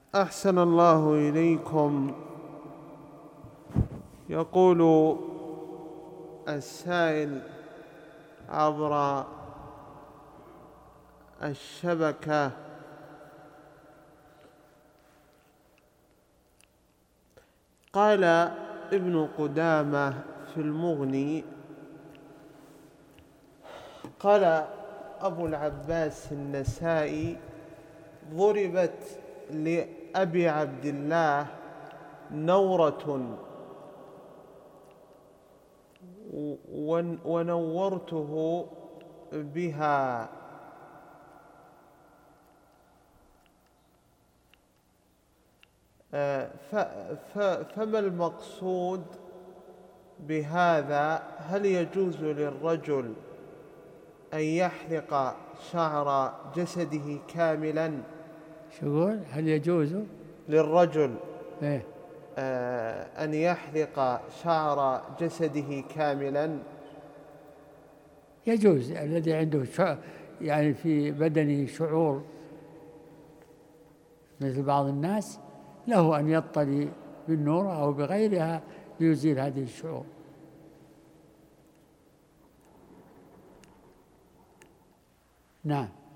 أحسن الله إليكم. يقول السائل عبر الشبكة: قال ابن قدامة في المغني، قال أبو العباس النسائي: ضربت لأبي عبد الله نورة ونورته بها، فما المقصود بهذا؟ هل يجوز للرجل أن يحلق شعر جسده كاملا؟ شو هل يجوز للرجل إيه؟ أن يحلق شعر جسده كاملا؟ يجوز. الذي عنده يعني في بدنه شعور مثل بعض الناس له أن يطلي بالنور أو بغيرها ليزيل هذه الشعور. نعم.